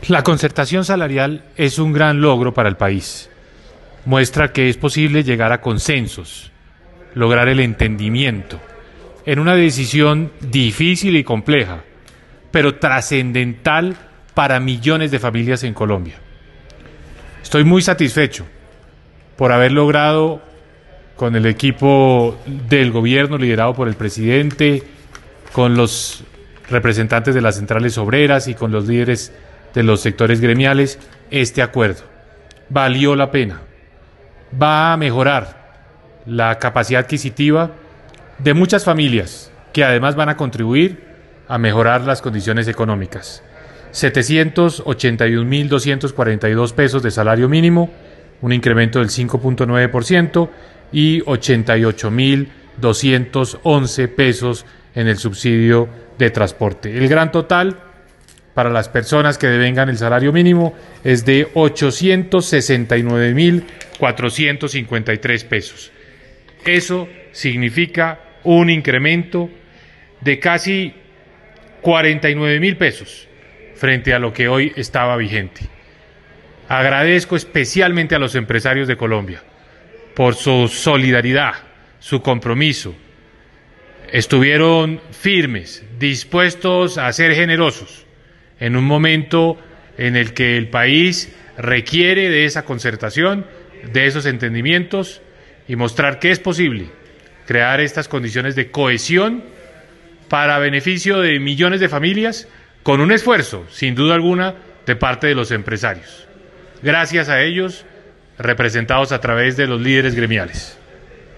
La concertación salarial es un gran logro para el país. Muestra que es posible llegar a consensos, lograr el entendimiento, en una decisión difícil y compleja, pero trascendental para millones de familias en Colombia. Estoy muy satisfecho por haber logrado, con el equipo del gobierno liderado por el presidente, con los representantes de las centrales obreras y con los líderes de los sectores gremiales, este acuerdo. Valió la pena. Va a mejorar la capacidad adquisitiva de muchas familias que además van a contribuir a mejorar las condiciones económicas. 781.242 pesos de salario mínimo, un incremento del 5.9% y 88.211 pesos en el subsidio de transporte. El gran total para las personas que devengan el salario mínimo es de 869.453 pesos. Eso significa un incremento de casi 49.000 pesos frente a lo que hoy estaba vigente. Agradezco especialmente a los empresarios de Colombia por su solidaridad, su compromiso. Estuvieron firmes, dispuestos a ser generosos en un momento en el que el país requiere de esa concertación, de esos entendimientos y mostrar que es posible crear estas condiciones de cohesión para beneficio de millones de familias con un esfuerzo, sin duda alguna, de parte de los empresarios. Gracias a ellos, representados a través de los líderes gremiales.